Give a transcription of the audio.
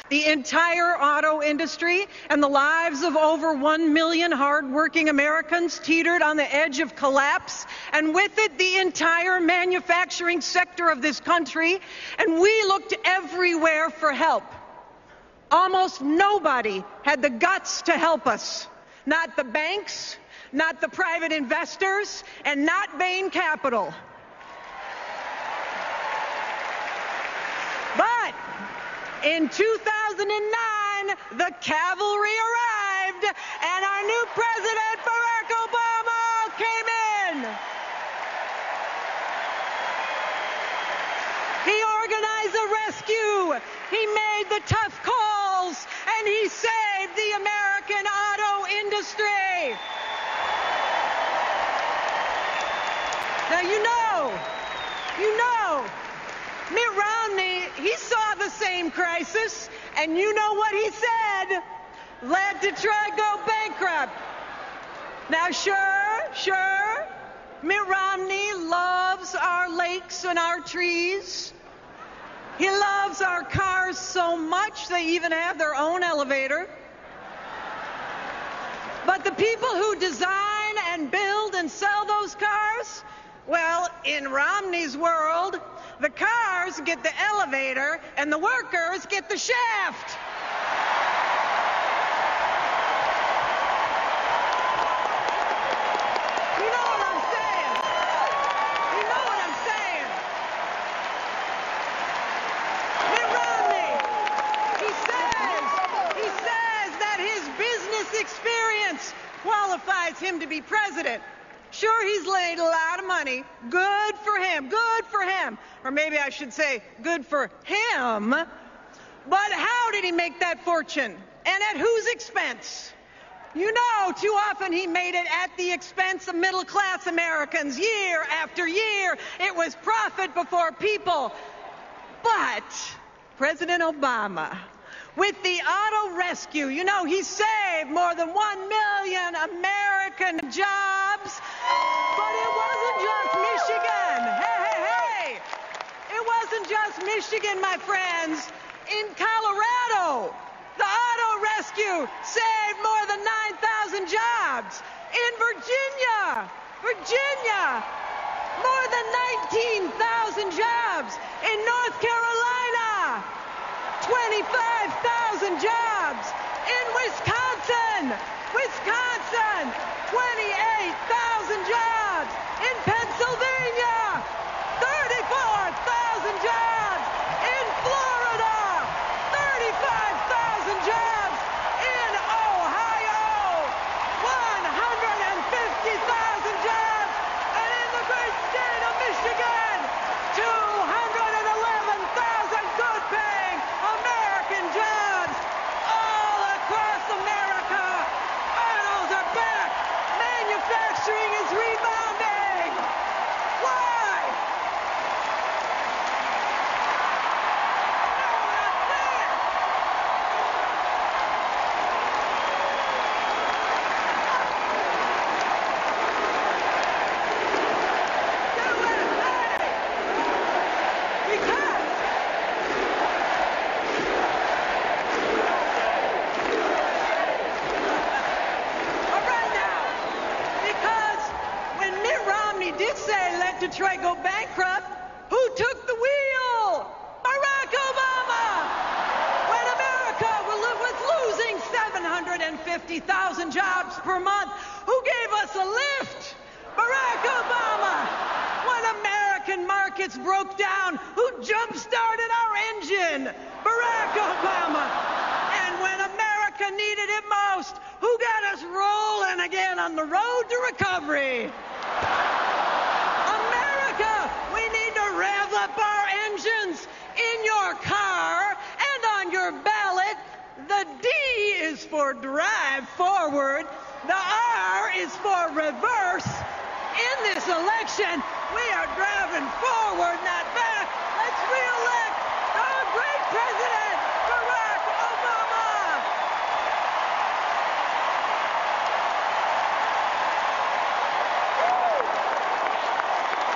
The entire auto industry and the lives of over 1 million hardworking Americans teetered on the edge of collapse, and with it, the entire manufacturing sector of this country, and we looked everywhere for help. Almost nobody had the guts to help us. Not the banks, not the private investors, and not Bain Capital. But in 2009, the cavalry arrived, and our new president, Barack Obama, came in. He organized a rescue. He made the tough calls, and he saved the American auto industry. Now, you know, Mitt Romney, he saw the same crisis, and you know what he said? Let Detroit go bankrupt. Now, sure, Mitt Romney loves our lakes and our trees. He loves our cars so much they even have their own elevator. But the people who design and build and sell those cars, well, in Romney's world, the cars get the elevator and the workers get the shaft. You know what I'm saying? Mitt Romney, he says that his business experience qualifies him to be president. Sure, he's made a lot of money. Good for him. Or maybe I should say, good for him. But how did he make that fortune? And at whose expense? You know, too often he made it at the expense of middle-class Americans. Year after year, it was profit before people. But President Obama, with the auto rescue, you know, he saved more than 1 million American jobs. But it wasn't just Michigan. Hey. It wasn't just Michigan, my friends. In Colorado, the auto rescue saved more than 9,000 jobs. In Virginia, more than 19,000 jobs. In North Carolina, 25,000 jobs. In Wisconsin, 28,000 jobs. In Pennsylvania, 34,000 jobs. In Florida, 35,000 jobs. In Ohio, 150,000 jobs. And in the great state of Michigan, 211,000 good-paying American jobs. All across America, autos are back. Manufacturing is rebounding. Why? Detroit go bankrupt, who took the wheel? Barack Obama! When America was losing 750,000 jobs per month, who gave us a lift? Barack Obama! When American markets broke down, who jump-started our engine? Barack Obama! And when America needed it most, who got us rolling again on the road to recovery? We need to rev up our engines in your car and on your ballot. The D is for drive forward. The R is for reverse. In this election, we are driving forward.